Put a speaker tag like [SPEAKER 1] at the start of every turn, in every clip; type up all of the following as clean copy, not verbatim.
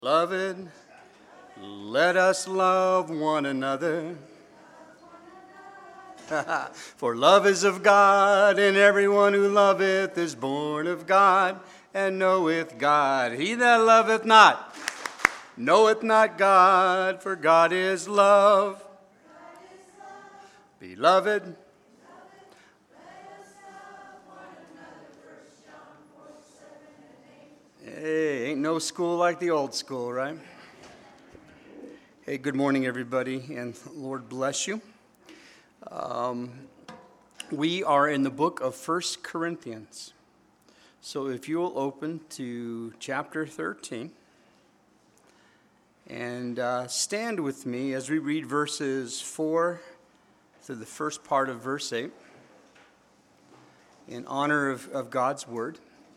[SPEAKER 1] Beloved, let us love one another. For love is of God, and everyone who loveth is born of God, and knoweth God. He that loveth not, knoweth not God, for God is love. Beloved, hey, ain't no school like the old school, right? Hey, good morning, everybody, and Lord bless you. We are in the book of 1 Corinthians. So if you will open to chapter 13 and stand with me as we read verses 4 to the first part of verse 8 in honor of God's word.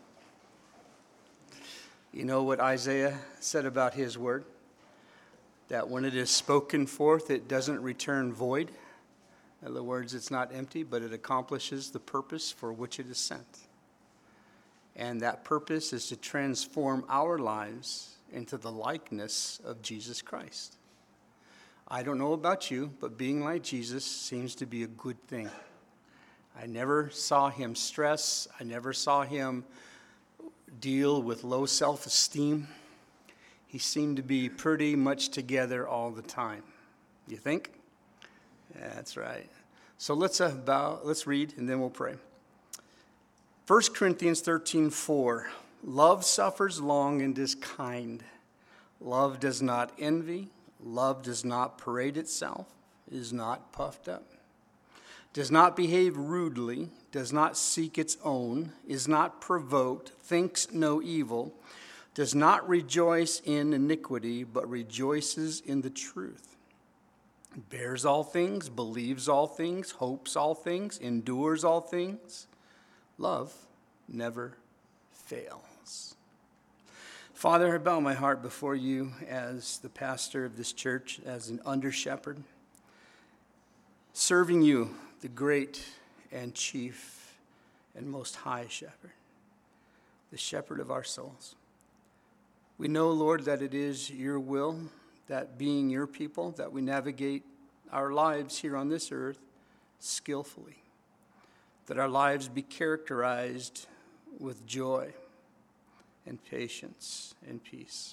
[SPEAKER 1] You know what Isaiah said about his word? That when it is spoken forth, it doesn't return void. In other words, it's not empty, but it accomplishes the purpose for which it is sent. And that purpose is to transform our lives into the likeness of Jesus Christ. I don't know about you, but being like Jesus seems to be a good thing. I never saw him stress. I never saw him deal with low self-esteem. He seemed to be pretty much together all the time. You think? Yeah, that's right. So let's read, and then we'll pray. 1 Corinthians 13:4. Love suffers long and is kind. Love does not envy. Love does not parade itself, is not puffed up, does not behave rudely, does not seek its own, is not provoked, thinks no evil, does not rejoice in iniquity, but rejoices in the truth. Bears all things, believes all things, hopes all things, endures all things. Love never fails. Father, I bow my heart before you as the pastor of this church, as an under-shepherd, serving you, the great and chief and most high shepherd, the shepherd of our souls. We know, Lord, that it is your will that being your people, that we navigate our lives here on this earth skillfully, that our lives be characterized with joy and patience and peace.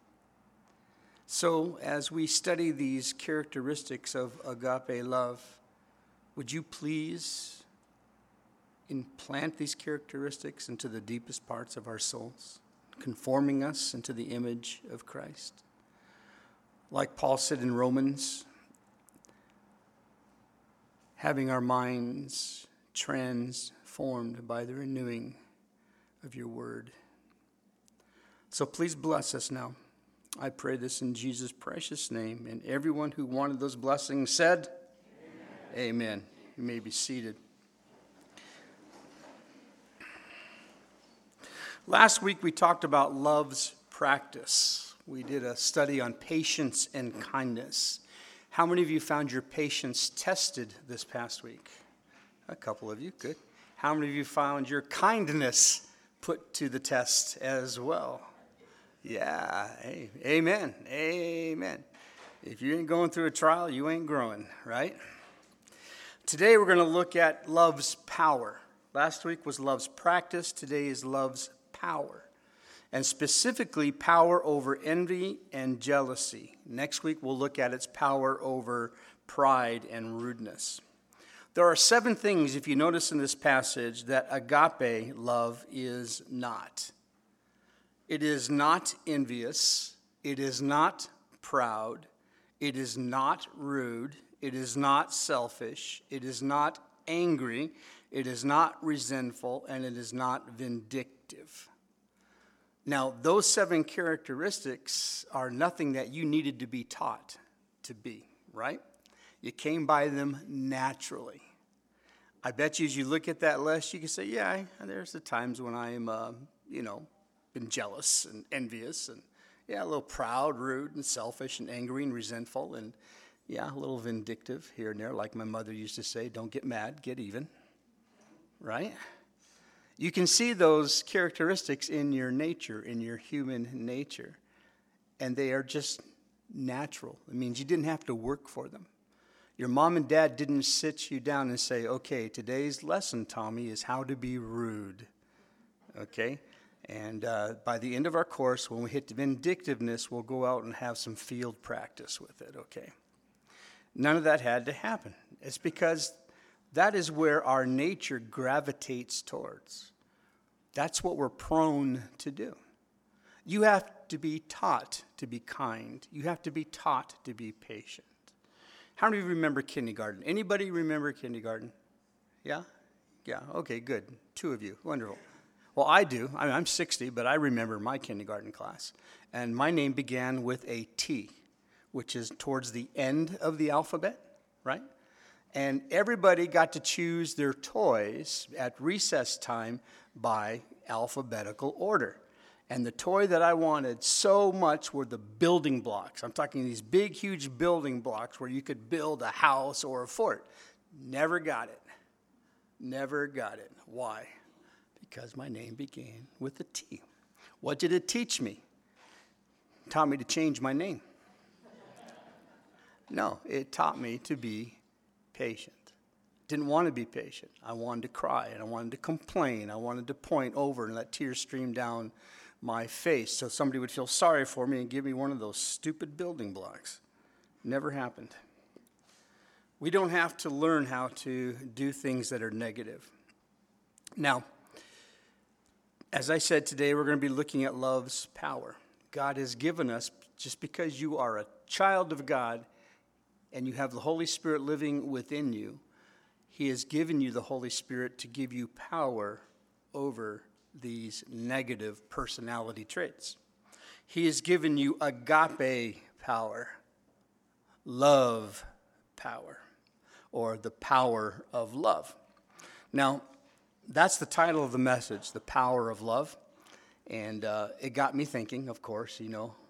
[SPEAKER 1] So as we study these characteristics of agape love, would you please implant these characteristics into the deepest parts of our souls, conforming us into the image of Christ? Like Paul said in Romans, having our minds transformed by the renewing of your word. So please bless us now. I pray this in Jesus' precious name. And everyone who wanted those blessings said, Amen. Amen. You may be seated. Last week we talked about love's practice. We did a study on patience and kindness. How many of you found your patience tested this past week? A couple of you, good. How many of you found your kindness put to the test as well? Yeah, hey, amen, amen. If you ain't going through a trial, you ain't growing, right? Today we're going to look at love's power. Last week was love's practice. Today is love's power. And specifically power over envy and jealousy. Next week we'll look at its power over pride and rudeness. There are 7 things, if you notice in this passage, that agape love is not. It is not envious. It is not proud. It is not rude. It is not selfish. It is not angry. It is not resentful. And it is not vindictive. Now, those 7 characteristics are nothing that you needed to be taught to be, right? You came by them naturally. I bet you as you look at that list, you can say, yeah, there's the times when I am, been jealous and envious and, a little proud, rude, and selfish and angry and resentful and, a little vindictive here and there. Like my mother used to say, don't get mad, get even, right? You can see those characteristics in your nature, in your human nature. and they are just natural. It means you didn't have to work for them. Your mom and dad didn't sit you down and say, okay, today's lesson, Tommy, is how to be rude. Okay? And by the end of our course, when we hit vindictiveness, we'll go out and have some field practice with it, okay? None of that had to happen. It's because that is where our nature gravitates towards. That's what we're prone to do. You have to be taught to be kind. You have to be taught to be patient. How many of you remember kindergarten? Anybody remember kindergarten? Yeah? Yeah, okay, good. 2 of you. Wonderful. Well, I do. I'm 60, but I remember my kindergarten class. And my name began with a T, which is towards the end of the alphabet, right? And everybody got to choose their toys at recess time by alphabetical order. And the toy that I wanted so much were the building blocks. I'm talking these big, huge building blocks where you could build a house or a fort. Never got it. Never got it. Why? Because my name began with a T. What did it teach me? It taught me to change my name. No, it taught me to be patient. Didn't want to be patient. I wanted to cry, and I wanted to complain. I wanted to point over and let tears stream down my face so somebody would feel sorry for me and give me one of those stupid building blocks. Never happened. We don't have to learn how to do things that are negative. Now, as I said today, we're going to be looking at love's power. God has given us, just because you are a child of God and you have the Holy Spirit living within you, He has given you the Holy Spirit to give you power over these negative personality traits. He has given you agape power, love power, or the power of love. Now, that's the title of the message, The Power of Love. And it got me thinking, of course,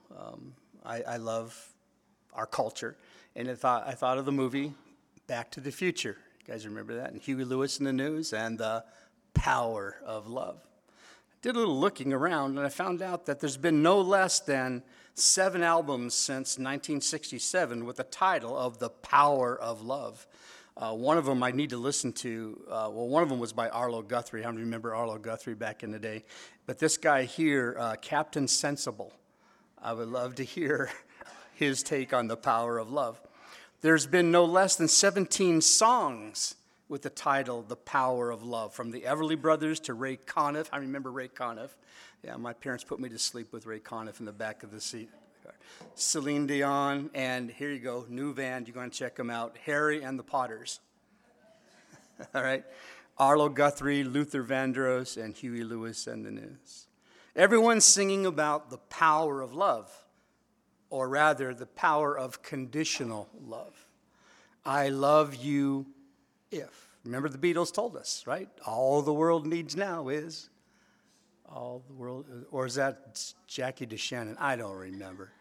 [SPEAKER 1] I love our culture. And I thought of the movie Back to the Future. You guys remember that? And Huey Lewis in the news and the power of love. Did a little looking around, and I found out that there's been no less than 7 albums since 1967 with the title of The Power of Love. One of them I need to listen to. One of them was by Arlo Guthrie. I remember Arlo Guthrie back in the day. But this guy here, Captain Sensible, I would love to hear his take on the power of love. There's been no less than 17 songs with the title, The Power of Love, from the Everly Brothers to Ray Conniff. I remember Ray Conniff. Yeah, my parents put me to sleep with Ray Conniff in the back of the seat. Celine Dion, and here you go, new band, you're going to check them out, Harry and the Potters. All right? Arlo Guthrie, Luther Vandross, and Huey Lewis and the News. Everyone's singing about the power of love, or rather, the power of conditional love. I love you if. Remember the Beatles told us, right? All the world needs now is all the world, or is that Jackie DeShannon? I don't remember.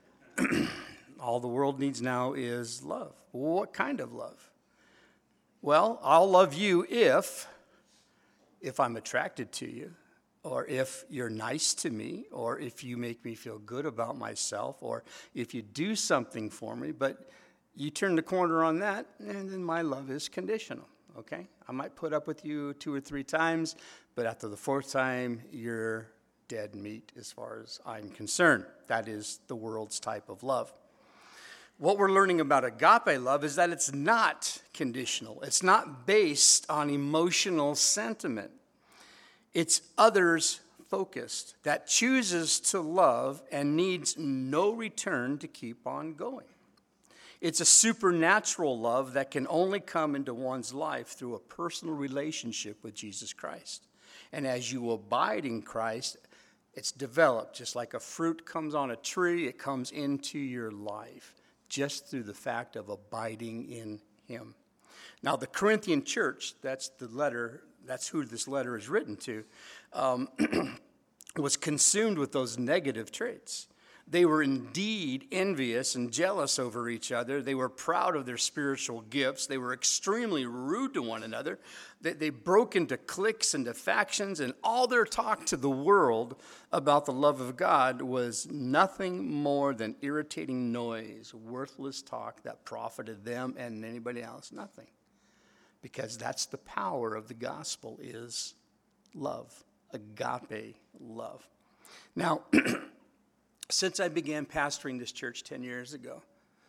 [SPEAKER 1] All the world needs now is love. What kind of love? Well, I'll love you if I'm attracted to you, or if you're nice to me, or if you make me feel good about myself, or if you do something for me, but you turn the corner on that, and then my love is conditional, okay? I might put up with you 2 or 3 times, but after the 4th time, you're dead meat as far as I'm concerned. That is the world's type of love. What we're learning about agape love is that it's not conditional. It's not based on emotional sentiment. It's others focused, that chooses to love and needs no return to keep on going. It's a supernatural love that can only come into one's life through a personal relationship with Jesus Christ. And as you abide in Christ, it's developed. Just like a fruit comes on a tree, it comes into your life just through the fact of abiding in Him. Now, the Corinthian church, that's who this letter is written to, was consumed with those negative traits. They were indeed envious and jealous over each other. They were proud of their spiritual gifts. They were extremely rude to one another. They broke into cliques and factions, and all their talk to the world about the love of God was nothing more than irritating noise, worthless talk that profited them and anybody else nothing. Because that's the power of the gospel, is love, agape love. Now, since I began pastoring this church 10 years ago,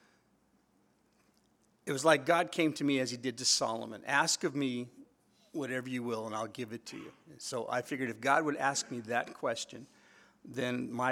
[SPEAKER 1] it was like God came to me as he did to Solomon. Ask of me whatever you will, and I'll give it to you. And so I figured if God would ask me that question, then my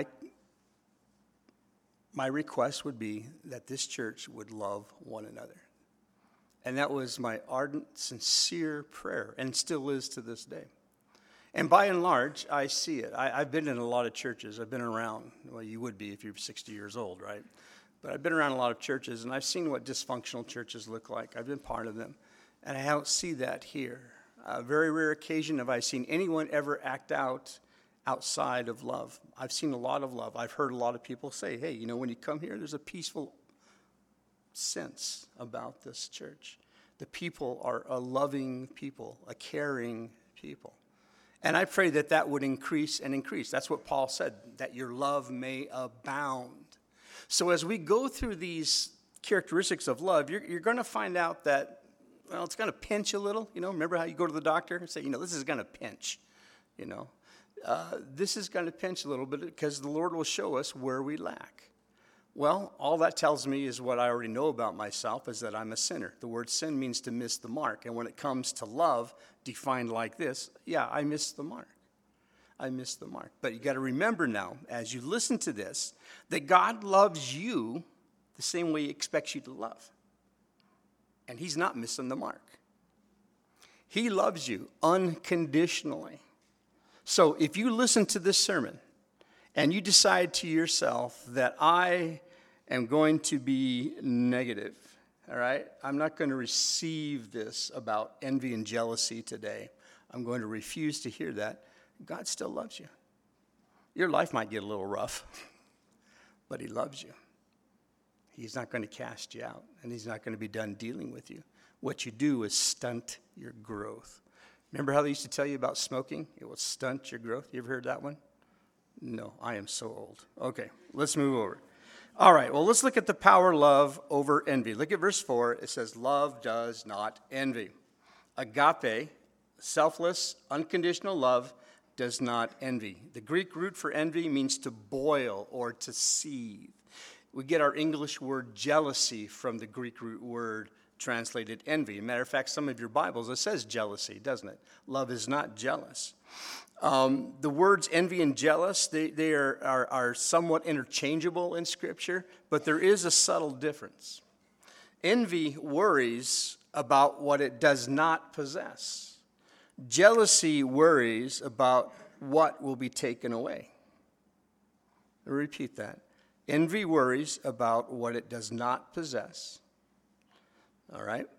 [SPEAKER 1] request would be that this church would love one another. And that was my ardent, sincere prayer, and still is to this day. And by and large, I see it. I've been in a lot of churches. I've been around. Well, you would be if you're 60 years old, right? But I've been around a lot of churches, and I've seen what dysfunctional churches look like. I've been part of them. And I don't see that here. A very rare occasion have I seen anyone ever act out outside of love. I've seen a lot of love. I've heard a lot of people say, hey, when you come here, there's a peaceful sense about this church. The people are a loving people, a caring people. And I pray that that would increase and increase. That's what Paul said, that your love may abound. So as we go through these characteristics of love, you're going to find out that, well, it's going to pinch a little. Remember how you go to the doctor and say, this is going to pinch. This is going to pinch a little bit because the Lord will show us where we lack. Well, all that tells me is what I already know about myself, is that I'm a sinner. The word sin means to miss the mark. And when it comes to love, defined like this, I missed the mark. I missed the mark. But you got to remember now, as you listen to this, that God loves you the same way he expects you to love. And he's not missing the mark. He loves you unconditionally. So if you listen to this sermon and you decide to yourself that I am going to be negative, all right? I'm not going to receive this about envy and jealousy today. I'm going to refuse to hear that. God still loves you. Your life might get a little rough, but he loves you. He's not going to cast you out, and he's not going to be done dealing with you. What you do is stunt your growth. Remember how they used to tell you about smoking? It will stunt your growth. You ever heard that one? No, I am so old. Okay, let's move over. All right, well, let's look at the power of love over envy. Look at verse 4. It says, love does not envy. Agape, selfless, unconditional love, does not envy. The Greek root for envy means to boil or to seethe. We get our English word jealousy from the Greek root word translated envy. As a matter of fact, some of your Bibles, it says jealousy, doesn't it? Love is not jealous. The words envy and jealous, they are somewhat interchangeable in Scripture, but there is a subtle difference. Envy worries about what it does not possess. Jealousy worries about what will be taken away. I'll repeat that. Envy worries about what it does not possess. All right?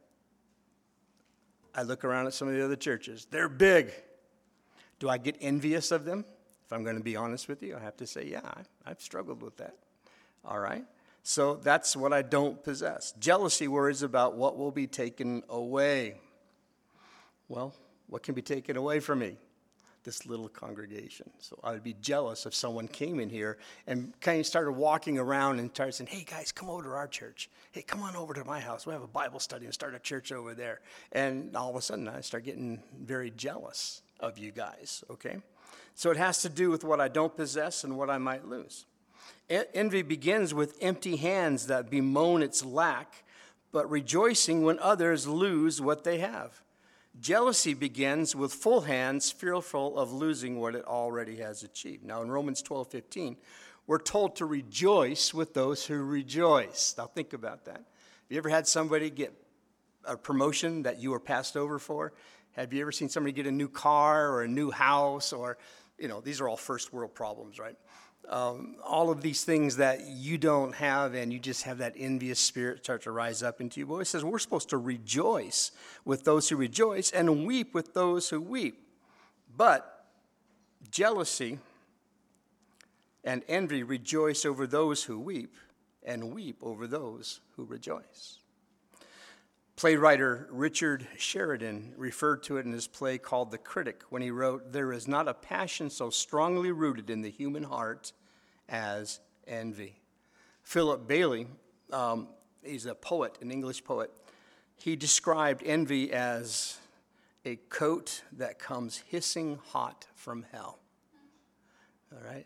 [SPEAKER 1] I look around at some of the other churches. They're big. Do I get envious of them? If I'm going to be honest with you, I have to say, yeah, I've struggled with that. All right? So that's what I don't possess. Jealousy worries about what will be taken away. Well, what can be taken away from me? This little congregation. So I would be jealous if someone came in here and kind of started walking around and started saying, hey guys, come over to our church. Hey, come on over to my house. We have a Bible study and start a church over there. And all of a sudden I start getting very jealous of you guys, okay? So it has to do with what I don't possess and what I might lose. Envy begins with empty hands that bemoan its lack, but rejoicing when others lose what they have. Jealousy begins with full hands, fearful of losing what it already has achieved. Now, in Romans 12:15, we're told to rejoice with those who rejoice. Now, think about that. Have you ever had somebody get a promotion that you were passed over for? Have you ever seen somebody get a new car or a new house? Or, these are all first world problems, right? All of these things that you don't have, and you just have that envious spirit start to rise up into you. Well, it says we're supposed to rejoice with those who rejoice and weep with those who weep. But jealousy and envy rejoice over those who weep, and weep over those who rejoice. Playwright Richard Sheridan referred to it in his play called The Critic when he wrote, "There is not a passion so strongly rooted in the human heart as envy." Philip Bailey, he's a poet, an English poet. He described envy as a coat that comes hissing hot from hell. All right?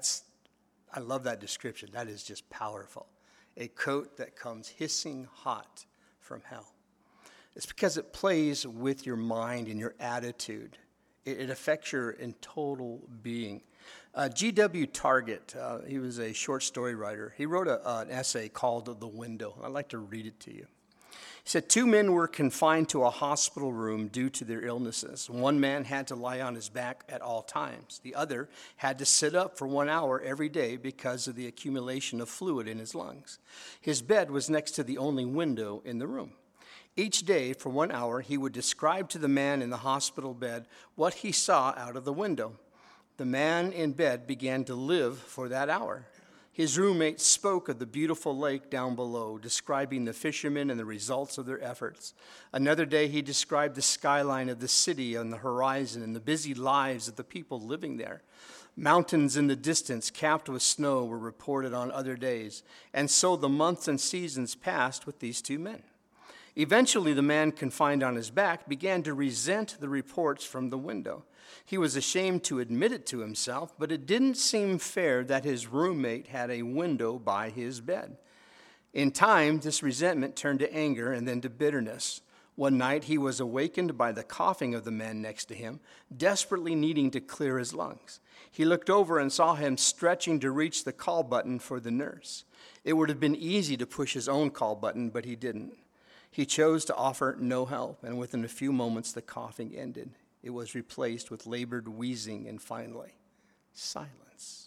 [SPEAKER 1] I love that description. That is just powerful. A coat that comes hissing hot from hell. It's because it plays with your mind and your attitude. It affects your total being. G.W. Target, he was a short story writer. He wrote an essay called The Window. I'd like to read it to you. He said, 2 men were confined to a hospital room due to their illnesses. One man had to lie on his back at all times. The other had to sit up for 1 hour every day because of the accumulation of fluid in his lungs. His bed was next to the only window in the room. Each day, for 1 hour, he would describe to the man in the hospital bed what he saw out of the window. The man in bed began to live for that hour. His roommate spoke of the beautiful lake down below, describing the fishermen and the results of their efforts. Another day, he described the skyline of the city on the horizon and the busy lives of the people living there. Mountains in the distance, capped with snow, were reported on other days. And so the months and seasons passed with these 2 men. Eventually, the man confined on his back began to resent the reports from the window. He was ashamed to admit it to himself, but it didn't seem fair that his roommate had a window by his bed. In time, this resentment turned to anger and then to bitterness. One night, he was awakened by the coughing of the man next to him, desperately needing to clear his lungs. He looked over and saw him stretching to reach the call button for the nurse. It would have been easy to push his own call button, but he didn't. He chose to offer no help, and within a few moments, the coughing ended. It was replaced with labored wheezing and finally, silence.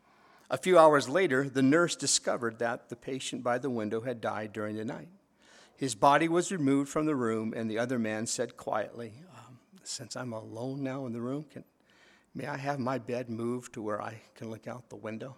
[SPEAKER 1] A few hours later, the nurse discovered that the patient by the window had died during the night. His body was removed from the room, and the other man said quietly, "Since I'm alone now in the room, may I have my bed moved to where I can look out the window?"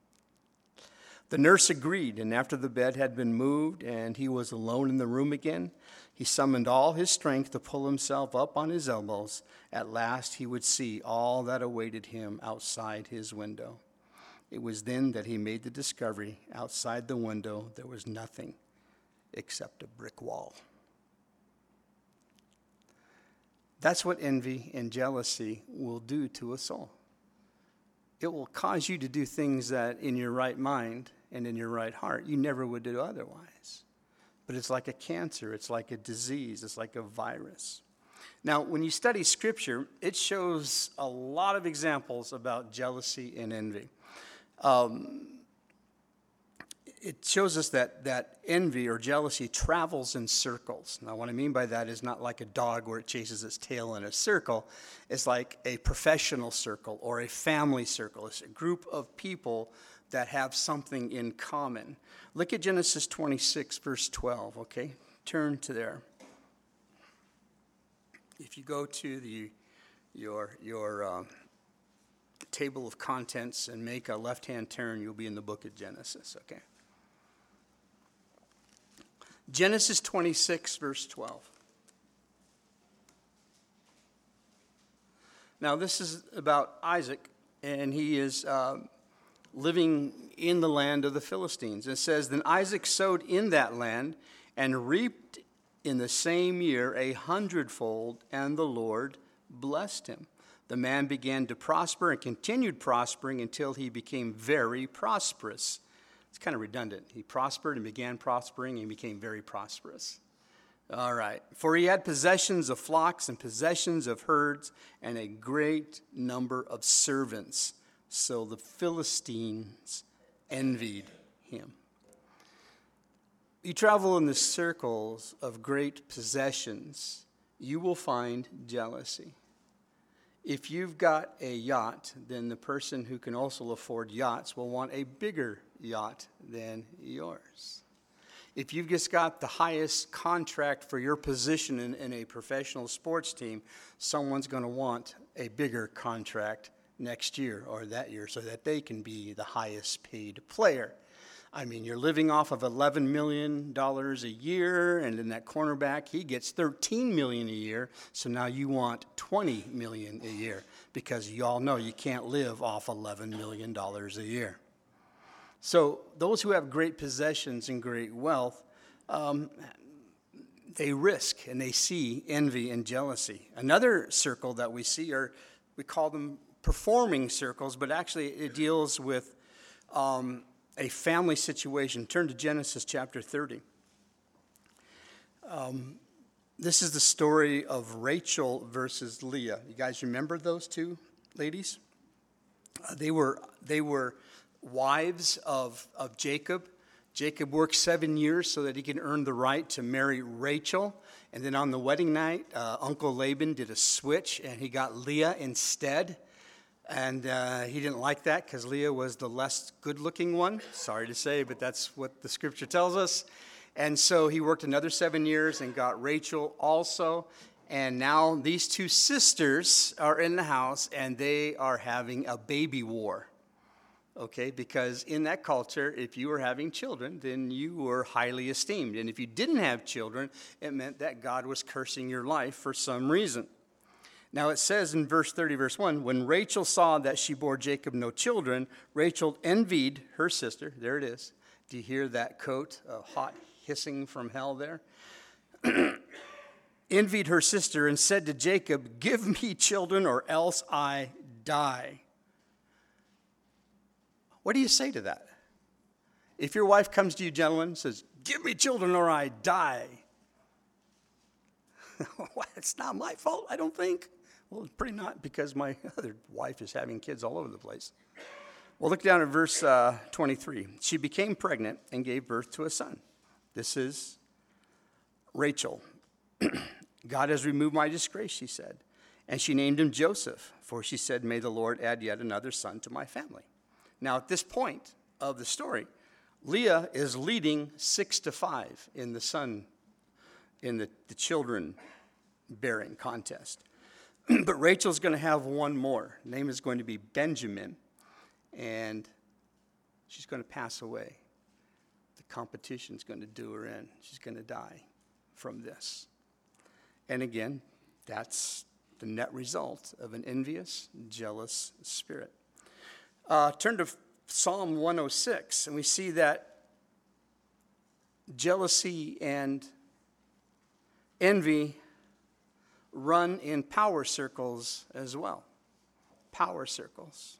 [SPEAKER 1] The nurse agreed, and after the bed had been moved and he was alone in the room again, he summoned all his strength to pull himself up on his elbows. At last he would see all that awaited him outside his window. It was then that he made the discovery: outside the window there was nothing except a brick wall. That's what envy and jealousy will do to a soul. It will cause you to do things that in your right mind and in your right heart you never would do otherwise. But it's like a cancer, it's like a disease, it's like a virus. Now, when you study Scripture, it shows a lot of examples about jealousy and envy. It shows us that envy or jealousy travels in circles. Now, what I mean by that is not like a dog where it chases its tail in a circle. It's like a professional circle or a family circle. It's a group of people that have something in common. Look at Genesis 26, verse 12, okay? Turn to there. If you go to your table of contents and make a left-hand turn, you'll be in the book of Genesis, okay? Genesis 26, verse 12. Now, this is about Isaac, and he is living in the land of the Philistines. It says, "Then Isaac sowed in that land and reaped in the same year 100-fold, and the Lord blessed him. The man began to prosper and continued prospering until he became very prosperous." It's kind of redundant. He prospered and began prospering and became very prosperous. All right. "For he had possessions of flocks and possessions of herds and a great number of servants. So the Philistines envied him." You travel in the circles of great possessions, you will find jealousy. If you've got a yacht, then the person who can also afford yachts will want a bigger yacht than yours. If you've just got the highest contract for your position in a professional sports team, someone's going to want a bigger contract next year or that year so that they can be the highest paid player. I mean, you're living off of $11 million a year, and then that cornerback, he gets $13 million a year, so now you want $20 million a year because you all know you can't live off $11 million a year. So those who have great possessions and great wealth, they risk and they see envy and jealousy. Another circle that we see we call them performing circles, but actually it deals with a family situation. Turn to Genesis chapter 30. This is the story of Rachel versus Leah. You guys remember those two ladies? They were wives of Jacob. Jacob worked 7 years so that he could earn the right to marry Rachel. And then on the wedding night, Uncle Laban did a switch, and he got Leah instead. And he didn't like that because Leah was the less good-looking one. Sorry to say, but that's what the scripture tells us. And so he worked another 7 years and got Rachel also. And now these two sisters are in the house, and they are having a baby war. Okay, because in that culture, if you were having children, then you were highly esteemed. And if you didn't have children, it meant that God was cursing your life for some reason. Now it says in verse 30, verse 1, when Rachel saw that she bore Jacob no children, Rachel envied her sister. There it is. Do you hear that coat, hot hissing from hell there? Envied her sister and said to Jacob, give me children or else I die. What do you say to that? If your wife comes to you, gentlemen, and says, give me children or I die. It's not my fault, I don't think. Well, it's pretty not, because my other wife is having kids all over the place. Well, look down at verse 23. She became pregnant and gave birth to a son. This is Rachel. God has removed my disgrace, she said. And she named him Joseph, for she said, may the Lord add yet another son to my family. Now, at this point of the story, Leah is leading 6-5 in the children-bearing contest. But Rachel's going to have one more. Her name is going to be Benjamin, and she's going to pass away. The competition's going to do her in. She's going to die from this. And again, that's the net result of an envious, jealous spirit. Turn to Psalm 106, and we see that jealousy and envy run in power circles as well. Power circles.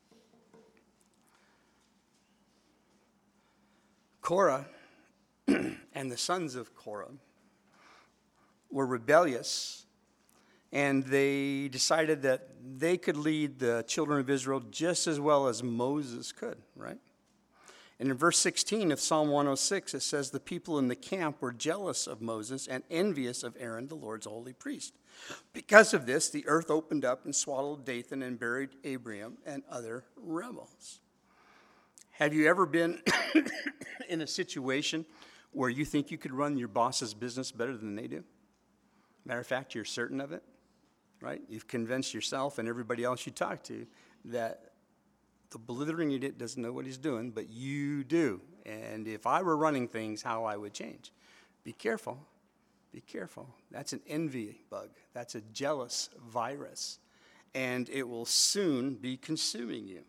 [SPEAKER 1] Korah and the sons of Korah were rebellious, and they decided that they could lead the children of Israel just as well as Moses could, right? And in verse 16 of Psalm 106, it says, the people in the camp were jealous of Moses and envious of Aaron, the Lord's holy priest. Because of this, the earth opened up and swallowed Dathan and buried Abiram and other rebels. Have you ever been in a situation where you think you could run your boss's business better than they do? Matter of fact, you're certain of it, right? You've convinced yourself and everybody else you talk to that the blithering idiot doesn't know what he's doing, but you do. And if I were running things, how I would change. Be careful. Be careful. That's an envy bug. That's a jealous virus. And it will soon be consuming you.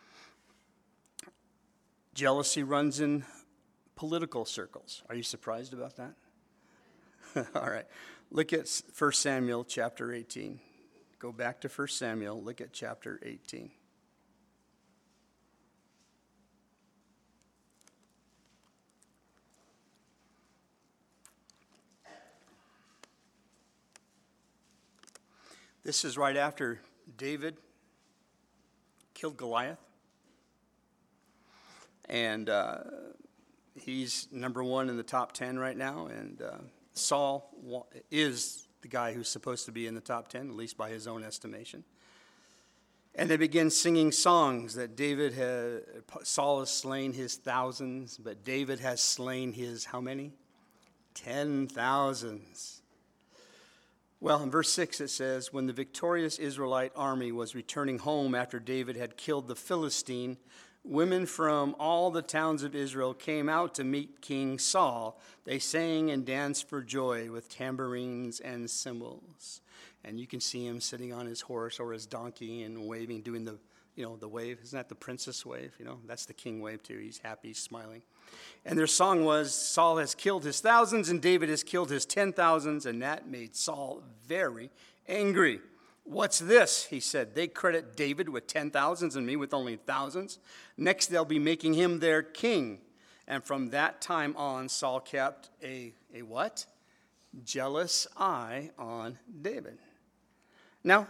[SPEAKER 1] Jealousy runs in political circles. Are you surprised about that? All right. Look at 1 Samuel chapter 18. Go back to 1 Samuel. Look at chapter 18. This is right after David killed Goliath. And he's number one in the top 10 right now. And Saul is the guy who's supposed to be in the top 10, at least by his own estimation. And they begin singing songs that Saul has slain his thousands, but David has slain his how many? 10,000s. Well, in verse 6 it says, when the victorious Israelite army was returning home after David had killed the Philistine, women from all the towns of Israel came out to meet King Saul. They sang and danced for joy with tambourines and cymbals. And you can see him sitting on his horse or his donkey and waving, doing the wave. Isn't that the princess wave? That's the king wave too. He's happy, he's smiling. And their song was, Saul has killed his thousands and David has killed his 10,000s. And that made Saul very angry. What's this? He said. They credit David with 10,000s and me with only thousands. Next, they'll be making him their king. And from that time on, Saul kept a what? Jealous eye on David. Now,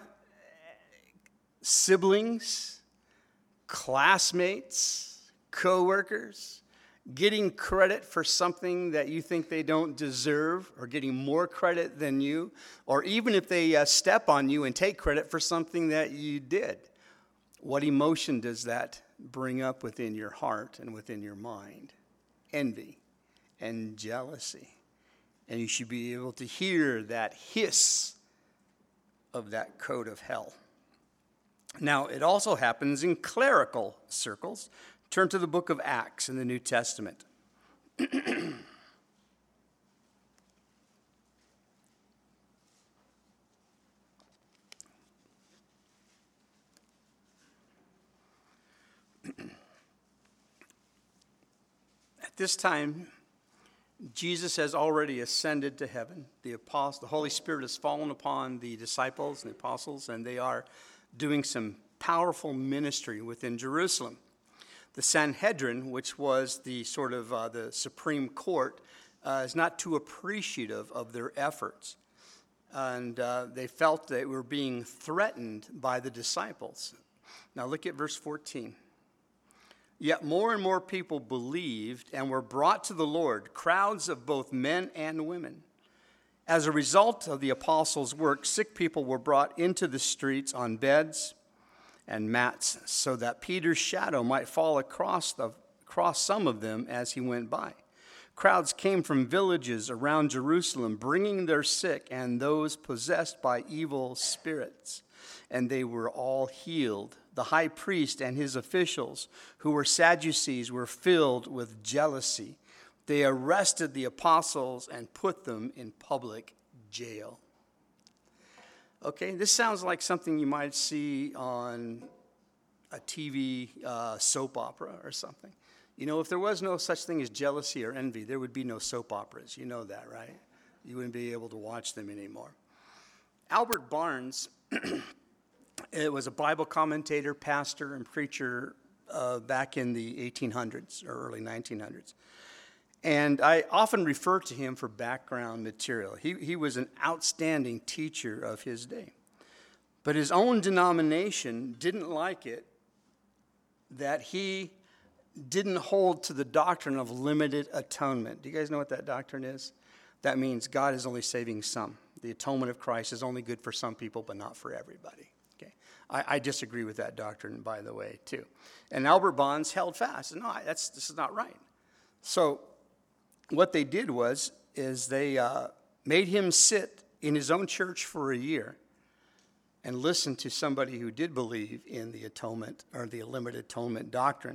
[SPEAKER 1] siblings, classmates, co-workers, getting credit for something that you think they don't deserve, or getting more credit than you, or even if they step on you and take credit for something that you did. What emotion does that bring up within your heart and within your mind? Envy and jealousy. And you should be able to hear that hiss of that coat of hell. Now, it also happens in clerical circles. Turn to the book of Acts in the New Testament. At this time, Jesus has already ascended to heaven. The Holy Spirit has fallen upon the disciples and the apostles, and they are doing some powerful ministry within Jerusalem. The Sanhedrin, which was the sort of the Supreme Court, is not too appreciative of their efforts. And they felt they were being threatened by the disciples. Now look at verse 14. Yet more and more people believed and were brought to the Lord, crowds of both men and women. As a result of the apostles' work, sick people were brought into the streets on beds and mats, so that Peter's shadow might fall across some of them as he went by. Crowds came from villages around Jerusalem, bringing their sick and those possessed by evil spirits, and they were all healed. The high priest and his officials, who were Sadducees, were filled with jealousy. They arrested the apostles and put them in public jail. Okay, this sounds like something you might see on a TV soap opera or something. If there was no such thing as jealousy or envy, there would be no soap operas. You know that, right? You wouldn't be able to watch them anymore. Albert Barnes, it was a Bible commentator, pastor, and preacher back in the 1800s or early 1900s. And I often refer to him for background material. He was an outstanding teacher of his day. But his own denomination didn't like it that he didn't hold to the doctrine of limited atonement. Do you guys know what that doctrine is? That means God is only saving some. The atonement of Christ is only good for some people, but not for everybody. Okay, I disagree with that doctrine, by the way, too. And Albert Barnes held fast. No, this is not right. So what they did is they made him sit in his own church for a year and listen to somebody who did believe in the atonement or the limited atonement doctrine.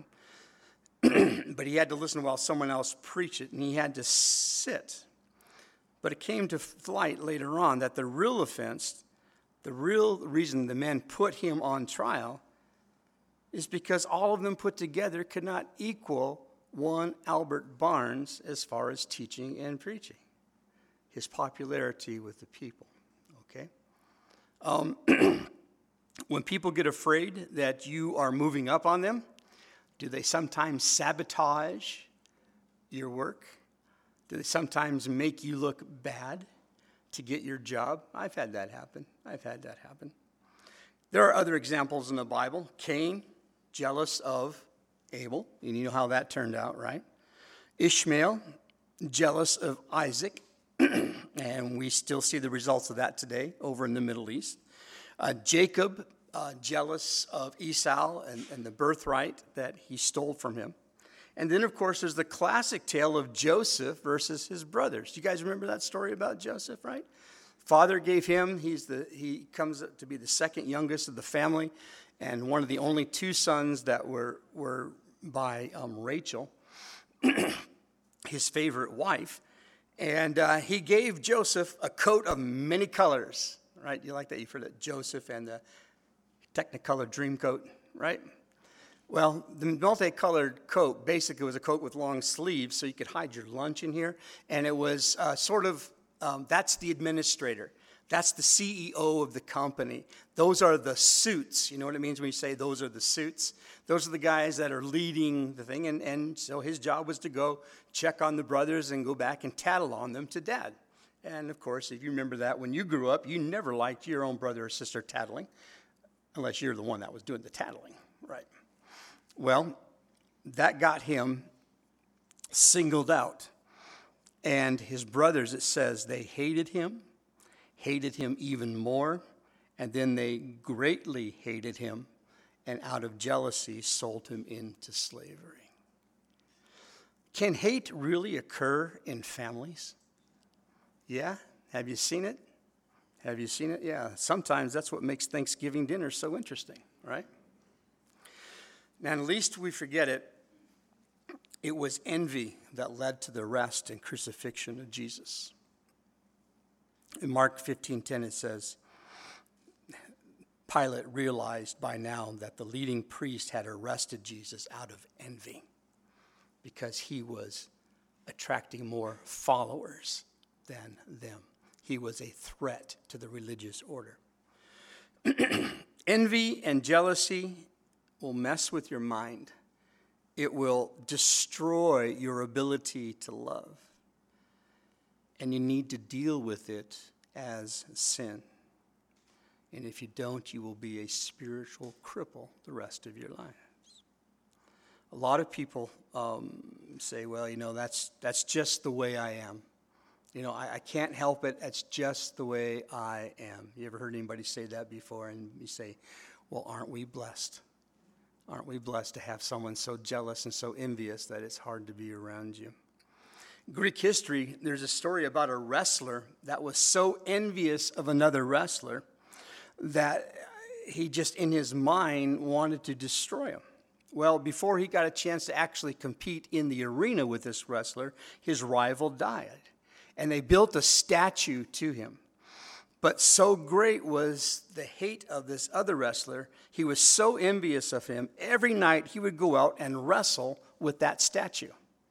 [SPEAKER 1] But he had to listen while someone else preached it, and he had to sit. But it came to light later on that the real offense, the real reason the men put him on trial is because all of them put together could not equal one Albert Barnes as far as teaching and preaching, his popularity with the people, okay? When people get afraid that you are moving up on them, do they sometimes sabotage your work? Do they sometimes make you look bad to get your job? I've had that happen. There are other examples in the Bible. Cain, jealous of Abel. You know how that turned out, right? Ishmael, jealous of Isaac. And we still see the results of that today over in the Middle East. Jacob, jealous of Esau and the birthright that he stole from him. And then, of course, there's the classic tale of Joseph versus his brothers. Do you guys remember that story about Joseph, right? Father gave him. He comes to be the second youngest of the family, and one of the only two sons that were by Rachel, his favorite wife. And he gave Joseph a coat of many colors, right? You like that? You've heard of Joseph and the Technicolor dream coat, right? Well, the multicolored coat basically was a coat with long sleeves so you could hide your lunch in here. And it was that's the administrator. That's the CEO of the company. Those are the suits. You know what it means when you say those are the suits? Those are the guys that are leading the thing. And so his job was to go check on the brothers and go back and tattle on them to dad. And, of course, if you remember that when you grew up, you never liked your own brother or sister tattling, unless you're the one that was doing the tattling, right? Well, that got him singled out. And his brothers, it says, they hated him even more, and then they greatly hated him, and out of jealousy sold him into slavery. Can hate really occur in families? Yeah? Have you seen it? Have you seen it? Yeah. Sometimes that's what makes Thanksgiving dinner so interesting, right? Now, at least we forget it. It was envy that led to the arrest and crucifixion of Jesus. In Mark 15:10, it says, Pilate realized by now that the leading priest had arrested Jesus out of envy because he was attracting more followers than them. He was a threat to the religious order. Envy and jealousy will mess with your mind. It will destroy your ability to love. And you need to deal with it as sin. And if you don't, you will be a spiritual cripple the rest of your lives. A lot of people say, well, that's just the way I am. I can't help it. That's just the way I am. You ever heard anybody say that before? And you say, well, aren't we blessed? Aren't we blessed to have someone so jealous and so envious that it's hard to be around you? Greek history, there's a story about a wrestler that was so envious of another wrestler that he just in his mind wanted to destroy him. Well, before he got a chance to actually compete in the arena with this wrestler, his rival died. And they built a statue to him. But so great was the hate of this other wrestler, he was so envious of him, every night he would go out and wrestle with that statue.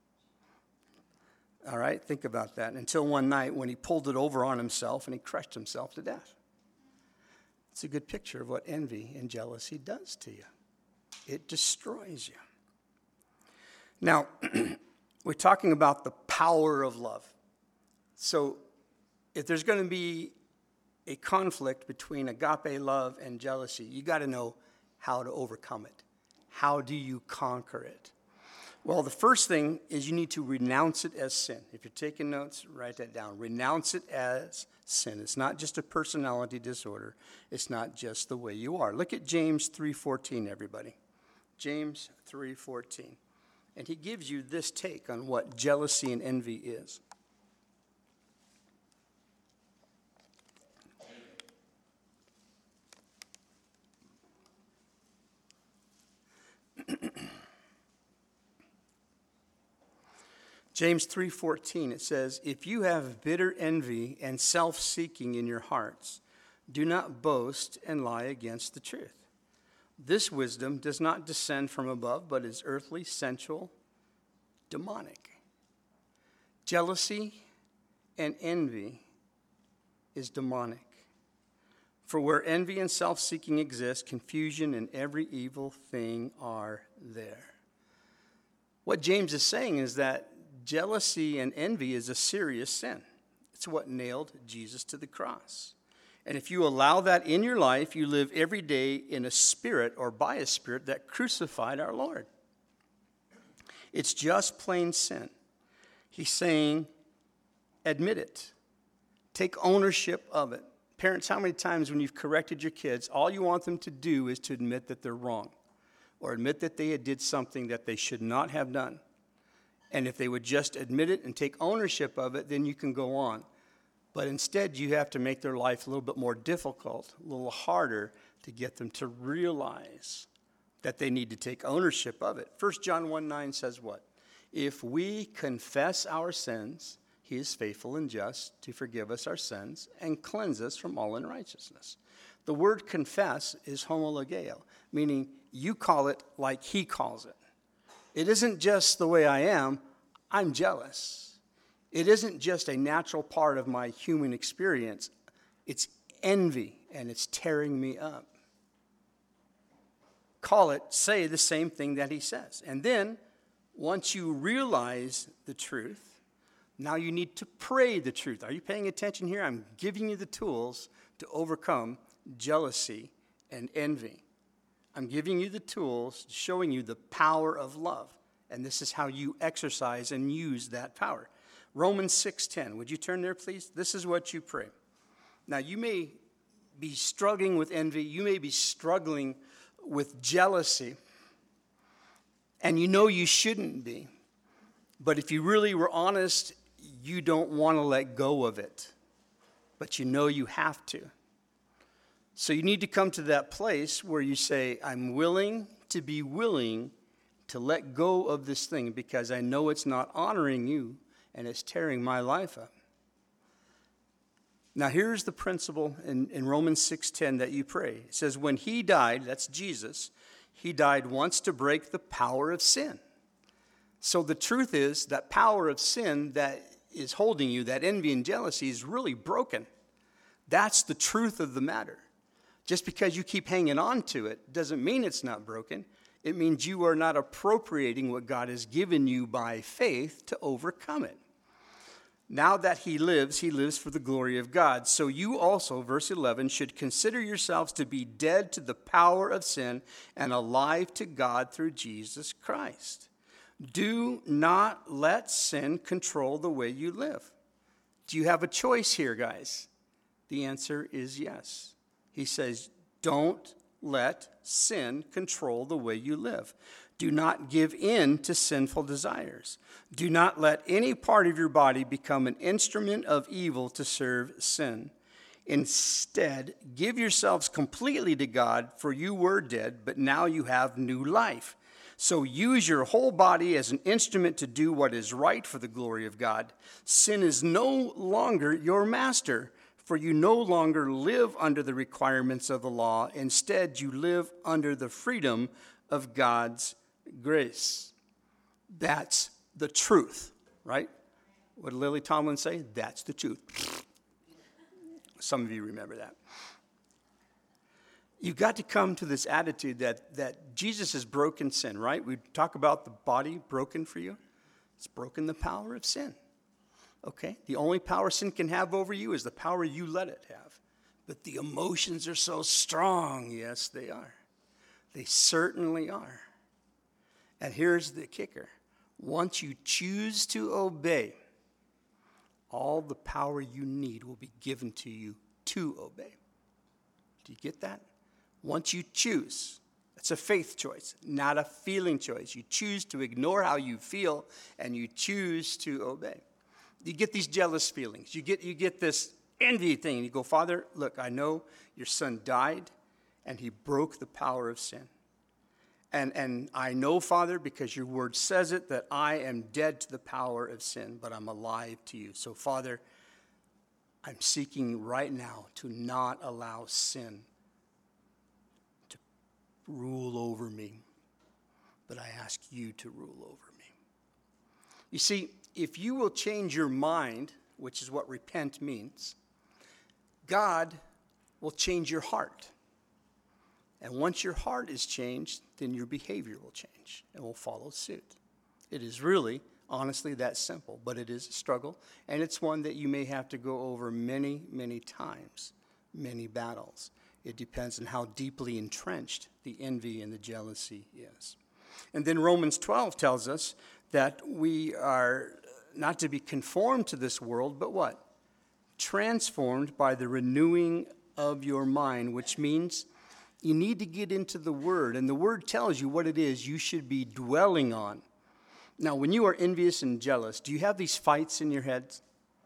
[SPEAKER 1] All right, think about that. Until one night when he pulled it over on himself and he crushed himself to death. It's a good picture of what envy and jealousy does to you. It destroys you. Now, we're talking about the power of love. So if there's going to be a conflict between agape love and jealousy, you got to know how to overcome it. How do you conquer it? Well, the first thing is you need to renounce it as sin. If you're taking notes, write that down. Renounce it as sin. It's not just a personality disorder. It's not just the way you are. Look at James 3:14, everybody. James 3:14. And he gives you this take on what jealousy and envy is. James 3:14, it says, if you have bitter envy and self-seeking in your hearts, do not boast and lie against the truth. This wisdom does not descend from above, but is earthly, sensual, demonic. Jealousy and envy is demonic. For where envy and self-seeking exist, confusion and every evil thing are there. What James is saying is that jealousy and envy is a serious sin. It's what nailed Jesus to the cross. And if you allow that in your life, you live every day in a spirit or by a spirit that crucified our Lord. It's just plain sin. He's saying, admit it. Take ownership of it. Parents, how many times when you've corrected your kids, all you want them to do is to admit that they're wrong or admit that they did something that they should not have done? And if they would just admit it and take ownership of it, then you can go on. But instead, you have to make their life a little bit more difficult, a little harder to get them to realize that they need to take ownership of it. 1 John 1:9 says what? If we confess our sins, he is faithful and just to forgive us our sins and cleanse us from all unrighteousness. The word confess is homologeo, meaning you call it like he calls it. It isn't just the way I am, I'm jealous. It isn't just a natural part of my human experience. It's envy, and it's tearing me up. Call it, say the same thing that he says. And then, once you realize the truth, now you need to pray the truth. Are you paying attention here? I'm giving you the tools to overcome jealousy and envy. I'm giving you the tools, showing you the power of love. And this is how you exercise and use that power. Romans 6:10. Would you turn there, please? This is what you pray. Now, you may be struggling with envy. You may be struggling with jealousy. And you know you shouldn't be. But if you really were honest, you don't want to let go of it. But you know you have to. So you need to come to that place where you say, I'm willing to be willing to let go of this thing because I know it's not honoring you and it's tearing my life up. Now here's the principle in Romans 6:10 that you pray. It says, when he died, that's Jesus, he died once to break the power of sin. So the truth is that power of sin that is holding you, that envy and jealousy, is really broken. That's the truth of the matter. Just because you keep hanging on to it doesn't mean it's not broken. It means you are not appropriating what God has given you by faith to overcome it. Now that he lives for the glory of God. So you also, verse 11, should consider yourselves to be dead to the power of sin and alive to God through Jesus Christ. Do not let sin control the way you live. Do you have a choice here, guys? The answer is yes. He says, don't let sin control the way you live. Do not give in to sinful desires. Do not let any part of your body become an instrument of evil to serve sin. Instead, give yourselves completely to God, for you were dead, but now you have new life. So use your whole body as an instrument to do what is right for the glory of God. Sin is no longer your master, for you no longer live under the requirements of the law. Instead, you live under the freedom of God's grace. That's the truth, right? What did Lily Tomlin say? That's the truth. Some of you remember that. You've got to come to this attitude that Jesus has broken sin, right? We talk about the body broken for you. It's broken the power of sin. Okay? The only power sin can have over you is the power you let it have. But the emotions are so strong. Yes, they are. They certainly are. And here's the kicker. Once you choose to obey, all the power you need will be given to you to obey. Do you get that? Once you choose, it's a faith choice, not a feeling choice. You choose to ignore how you feel, and you choose to obey. You get these jealous feelings. You get this envy thing. And you go, Father, look, I know your son died, and he broke the power of sin. And I know, Father, because your word says it, that I am dead to the power of sin, but I'm alive to you. So, Father, I'm seeking right now to not allow sin to rule over me, but I ask you to rule over me. You see, if you will change your mind, which is what repent means, God will change your heart. And once your heart is changed, then your behavior will change and will follow suit. It is really, honestly, that simple, but it is a struggle, and it's one that you may have to go over many, many times, many battles. It depends on how deeply entrenched the envy and the jealousy is. And then Romans 12 tells us that we are not to be conformed to this world, but what? Transformed by the renewing of your mind, which means you need to get into the Word, and the Word tells you what it is you should be dwelling on. Now, when you are envious and jealous, do you have these fights in your head?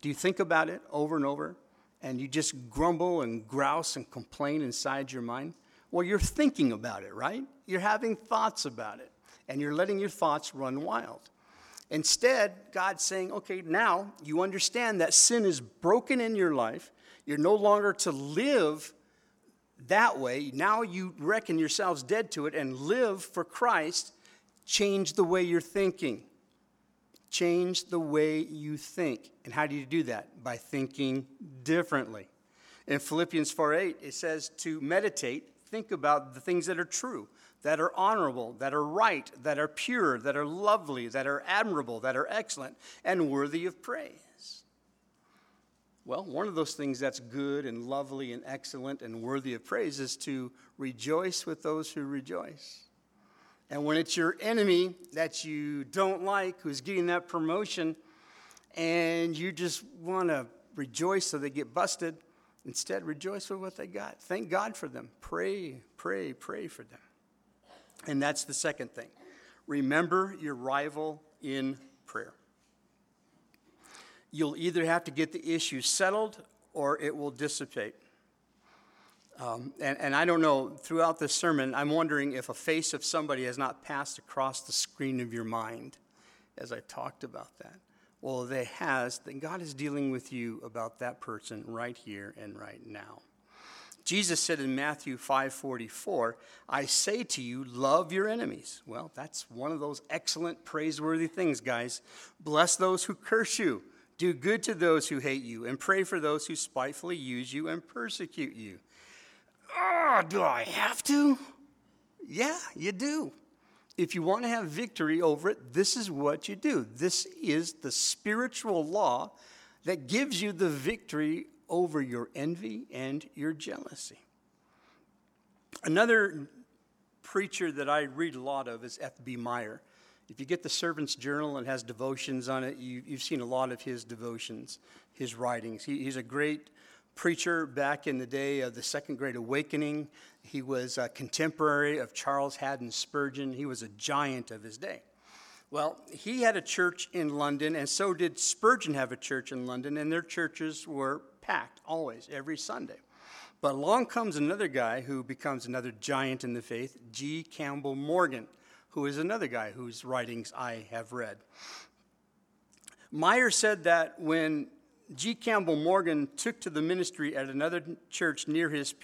[SPEAKER 1] Do you think about it over and over, and you just grumble and grouse and complain inside your mind? Well, you're thinking about it, right? You're having thoughts about it, and you're letting your thoughts run wild. Instead, God's saying, okay, now you understand that sin is broken in your life. You're no longer to live that way. Now you reckon yourselves dead to it and live for Christ. Change the way you're thinking. Change the way you think. And how do you do that? By thinking differently. In Philippians 4:8, it says to meditate, think about the things that are true, that are honorable, that are right, that are pure, that are lovely, that are admirable, that are excellent, and worthy of praise. Well, one of those things that's good and lovely and excellent and worthy of praise is to rejoice with those who rejoice. And when it's your enemy that you don't like, who's getting that promotion, and you just want to rejoice so they get busted, instead rejoice with what they got. Thank God for them. Pray for them. And that's the second thing. Remember your rival in prayer. You'll either have to get the issue settled or it will dissipate. And I don't know, throughout this sermon, I'm wondering if a face of somebody has not passed across the screen of your mind as I talked about that. Well, if it has, then God is dealing with you about that person right here and right now. Jesus said in Matthew 5:44, I say to you, love your enemies. Well, that's one of those excellent, praiseworthy things, guys. Bless those who curse you. Do good to those who hate you, and pray for those who spitefully use you and persecute you. Oh, do I have to? Yeah, you do. If you want to have victory over it, this is what you do. This is the spiritual law that gives you the victory over your envy and your jealousy. Another preacher that I read a lot of is F.B. Meyer. If you get the Servant's Journal and has devotions on it, you've seen a lot of his devotions, his writings. He's a great preacher back in the day of the Second Great Awakening. He was a contemporary of Charles Haddon Spurgeon. He was a giant of his day. Well, he had a church in London, and so did Spurgeon have a church in London, and their churches were packed always, every Sunday. But along comes another guy who becomes another giant in the faith, G. Campbell Morgan, who is another guy whose writings I have read. Meyer said that when G. Campbell Morgan took to the ministry at another church near his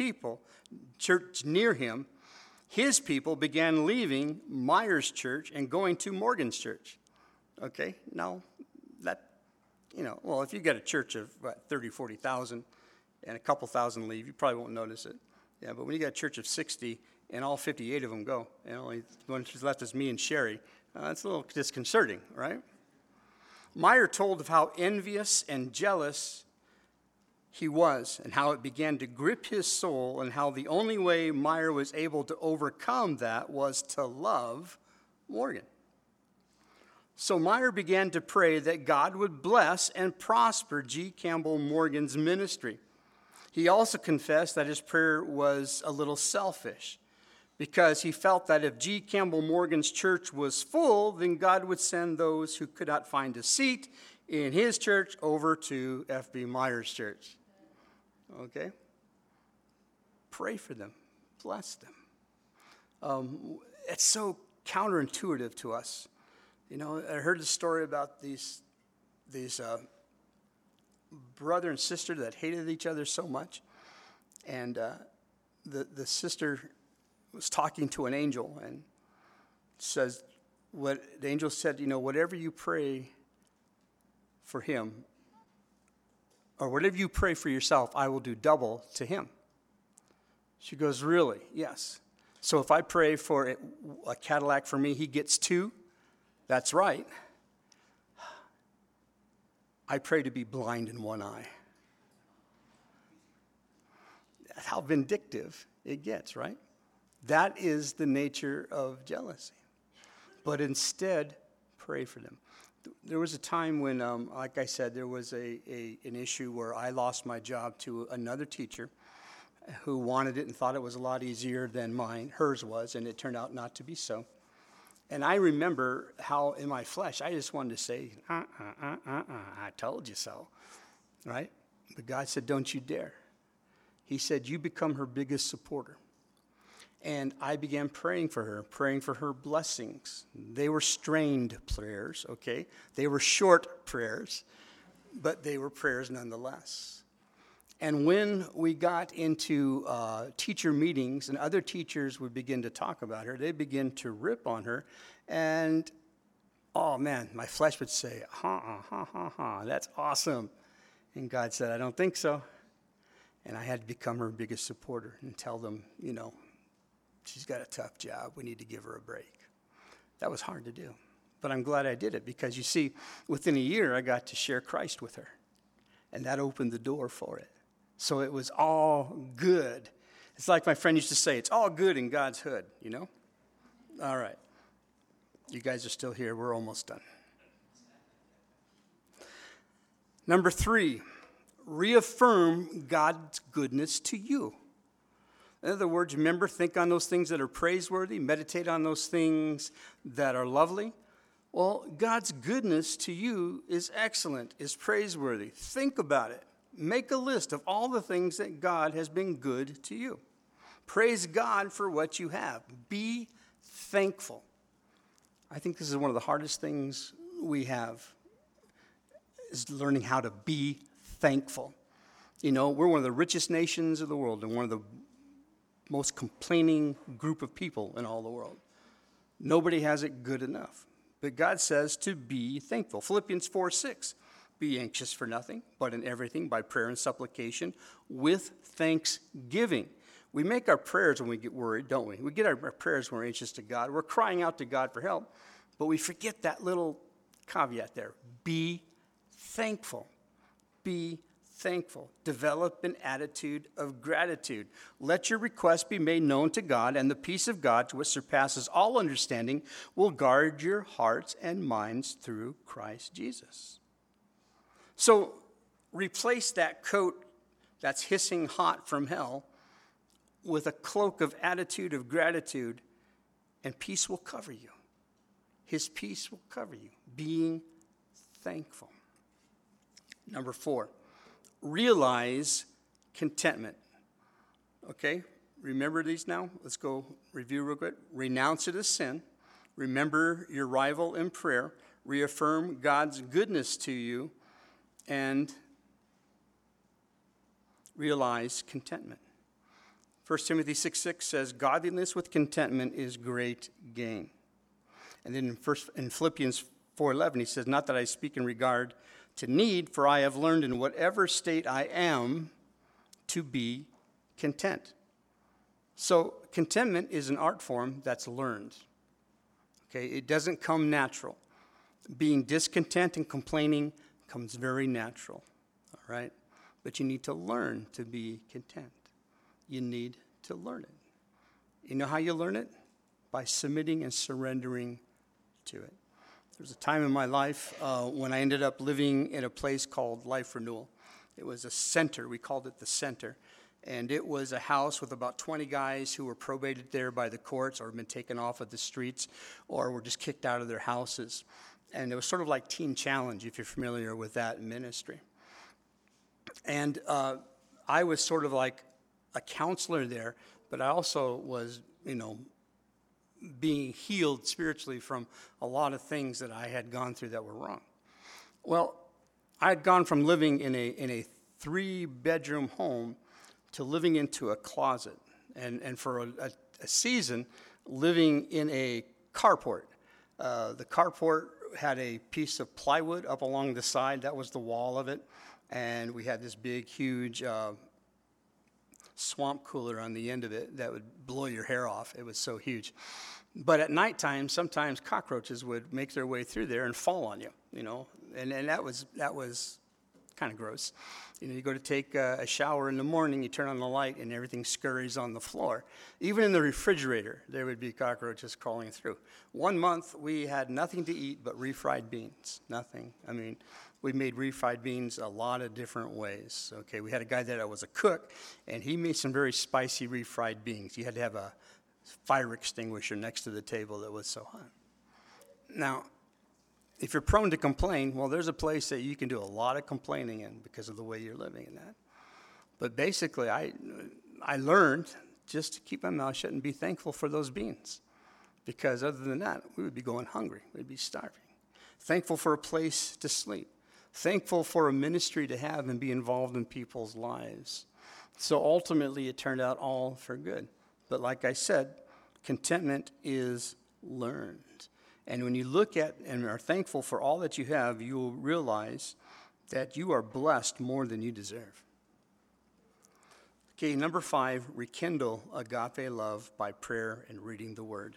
[SPEAKER 1] people began leaving Meyer's church and going to Morgan's church. Okay, now that, well, if you got a church of 30, 40,000 and a couple thousand leave, you probably won't notice it. Yeah, but when you got a church of 60 and all 58 of them go, and only one who's left is me and Sherry, that's a little disconcerting, right? Meyer told of how envious and jealous he was and how it began to grip his soul and how the only way Meyer was able to overcome that was to love Morgan. So Meyer began to pray that God would bless and prosper G. Campbell Morgan's ministry. He also confessed that his prayer was a little selfish because he felt that if G. Campbell Morgan's church was full, then God would send those who could not find a seat in his church over to F.B. Meyer's church. Okay? Pray for them. Bless them. It's so counterintuitive to us. I heard the story about these brother and sister that hated each other so much. And the sister was talking to an angel and says, what the angel said, whatever you pray for him, or whatever you pray for yourself, I will do double to him. She goes, really? Yes. So if I pray for a Cadillac for me, he gets 2? That's right. I pray to be blind in one eye. That's how vindictive it gets, right? That is the nature of jealousy. But instead, pray for them. There was a time when, like I said, there was an issue where I lost my job to another teacher who wanted it and thought it was a lot easier than hers was, and it turned out not to be so. And I remember how in my flesh, I just wanted to say, I told you so. right? But God said, don't you dare. He said, you become her biggest supporter. And I began praying for her blessings. They were strained prayers, okay? They were short prayers, but they were prayers nonetheless. And when we got into teacher meetings and other teachers would begin to talk about her, they'd begin to rip on her. And, oh man, my flesh would say, that's awesome. And God said, I don't think so. And I had to become her biggest supporter and tell them, she's got a tough job. We need to give her a break. That was hard to do. But I'm glad I did it because, you see, within a year, I got to share Christ with her. And that opened the door for it. So it was all good. It's like my friend used to say, it's all good in God's hood, All right. You guys are still here. We're almost done. Number 3, reaffirm God's goodness to you. In other words, remember, think on those things that are praiseworthy, meditate on those things that are lovely. Well, God's goodness to you is excellent, is praiseworthy. Think about it. Make a list of all the things that God has been good to you. Praise God for what you have. Be thankful. I think this is one of the hardest things we have, is learning how to be thankful. We're one of the richest nations of the world and one of the most complaining group of people in all the world. Nobody has it good enough. But God says to be thankful. Philippians 4:6, be anxious for nothing, but in everything by prayer and supplication with thanksgiving. We make our prayers when we get worried, don't we? We get our prayers when we're anxious to God. We're crying out to God for help, but we forget that little caveat there. Be thankful. Be thankful. Develop an attitude of gratitude. Let your request be made known to God, and the peace of God, which surpasses all understanding, will guard your hearts and minds through Christ Jesus. So replace that coat that's hissing hot from hell with a cloak of attitude of gratitude, and peace will cover you. His peace will cover you. Being thankful. Number 4. Realize contentment. Okay, remember these now? Let's go review real quick. Renounce it as sin. Remember your rival in prayer. Reaffirm God's goodness to you. And realize contentment. 1 Timothy 6:6 says, godliness with contentment is great gain. And then in Philippians 4:11, he says, not that I speak in regard to need, for I have learned in whatever state I am to be content. So contentment is an art form that's learned. Okay, it doesn't come natural. Being discontent and complaining comes very natural, all right? But you need to learn to be content. You need to learn it. You know how you learn it? By submitting and surrendering to it. There was a time in my life when I ended up living in a place called Life Renewal. It was a center. We called it the center. And it was a house with about 20 guys who were probated there by the courts or had been taken off of the streets or were just kicked out of their houses. And it was sort of like Teen Challenge, if you're familiar with that ministry. And I was sort of like a counselor there, but I also was, being healed spiritually from a lot of things that I had gone through that were wrong. Well, I had gone from living in a 3-bedroom home to living into a closet, and for a season, living in a carport. The carport had a piece of plywood up along the side. That was the wall of it. And we had this big, huge swamp cooler on the end of it that would blow your hair off. It was so huge. But at nighttime, sometimes cockroaches would make their way through there and fall on you, and that was kind of gross. You go to take a shower in the morning, you turn on the light, and everything scurries on the floor. Even in the refrigerator, there would be cockroaches crawling through. 1 month, we had nothing to eat but refried beans. Nothing. I mean, we made refried beans a lot of different ways. Okay, we had a guy that was a cook, and he made some very spicy refried beans. You had to have a fire extinguisher next to the table that was so hot. Now, If you're prone to complain, well, there's a place that you can do a lot of complaining in because of the way you're living in that. But basically, I learned just to keep my mouth shut and be thankful for those beans. Because other than that, we would be going hungry. We'd be starving. Thankful for a place to sleep. Thankful for a ministry to have and be involved in people's lives. So ultimately, it turned out all for good. But like I said, contentment is learned. And when you look at and are thankful for all that you have, you will realize that you are blessed more than you deserve. Okay, number 5, rekindle agape love by prayer and reading the Word.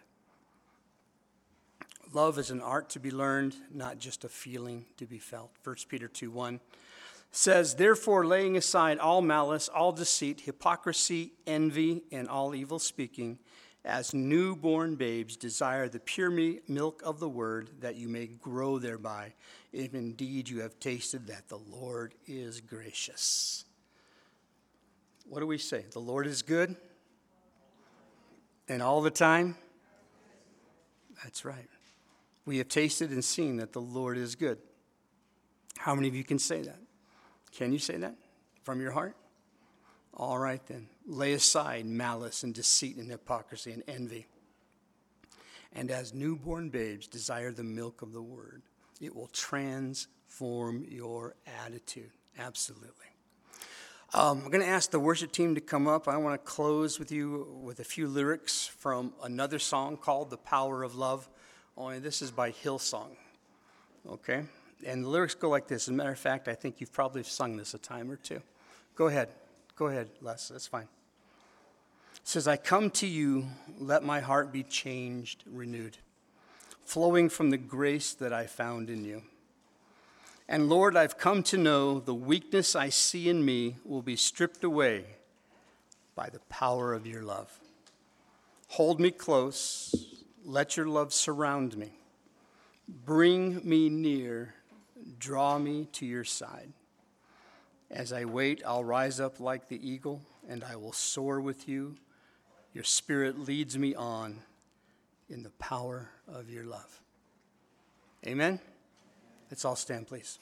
[SPEAKER 1] Love is an art to be learned, not just a feeling to be felt. 1 Peter 2:1 says, "Therefore, laying aside all malice, all deceit, hypocrisy, envy, and all evil speaking, as newborn babes desire the pure milk of the Word, that you may grow thereby, if indeed you have tasted that the Lord is gracious." What do we say? The Lord is good? And all the time? That's right. We have tasted and seen that the Lord is good. How many of you can say that? Can you say that from your heart? All right then. Lay aside malice and deceit and hypocrisy and envy. And as newborn babes desire the milk of the Word, it will transform your attitude. Absolutely. I'm going to ask the worship team to come up. I want to close with you with a few lyrics from another song called "The Power of Love." Only this is by Hillsong. Okay? And the lyrics go like this. As a matter of fact, I think you've probably sung this a time or two. Go ahead. Go ahead, Les. That's fine. It says, "I come to you, let my heart be changed, renewed, flowing from the grace that I found in you. And Lord, I've come to know the weakness I see in me will be stripped away by the power of your love. Hold me close, let your love surround me. Bring me near, draw me to your side. As I wait, I'll rise up like the eagle, and I will soar with you. Your spirit leads me on in the power of your love." Amen? Let's all stand, please.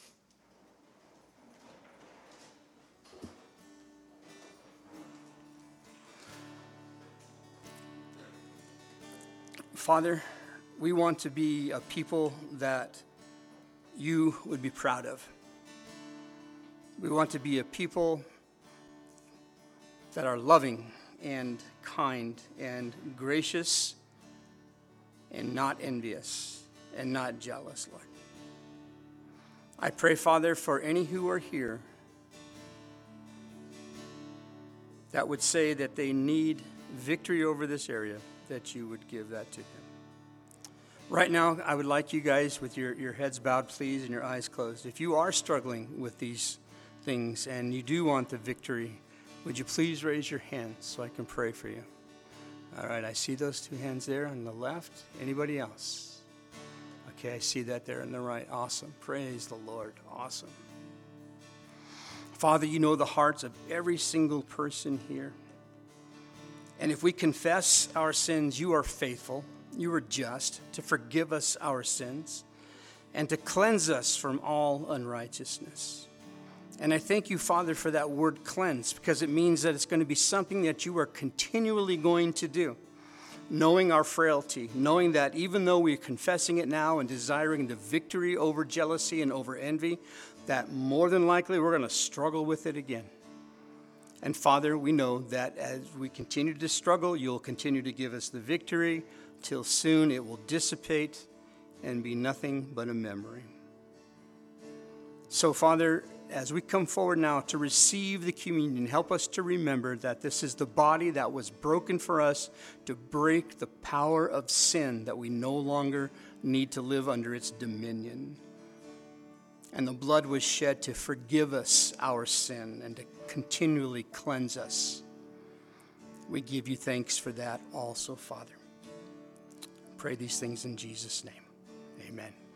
[SPEAKER 1] Father, we want to be a people that you would be proud of. We want to be a people that are loving and kind and gracious and not envious and not jealous, Lord. I pray, Father, for any who are here that would say that they need victory over this area, that you would give that to them. Right now, I would like you guys, with your heads bowed, please, and your eyes closed. If you are struggling with these things and you do want the victory, would you please raise your hand so I can pray for you? All right, I see those 2 hands there on the left. Anybody else? Okay, I see that there on the right. Awesome. Praise the Lord. Awesome. Father, you know the hearts of every single person here. And if we confess our sins, you are faithful, you are just to forgive us our sins and to cleanse us from all unrighteousness. And I thank you, Father, for that word cleanse, because it means that it's going to be something that you are continually going to do. Knowing our frailty, knowing that even though we're confessing it now and desiring the victory over jealousy and over envy, that more than likely we're going to struggle with it again. And Father, we know that as we continue to struggle, you'll continue to give us the victory till soon it will dissipate and be nothing but a memory. So, Father, as we come forward now to receive the communion, help us to remember that this is the body that was broken for us to break the power of sin, that we no longer need to live under its dominion. And the blood was shed to forgive us our sin and to continually cleanse us. We give you thanks for that also, Father. Pray these things in Jesus' name. Amen.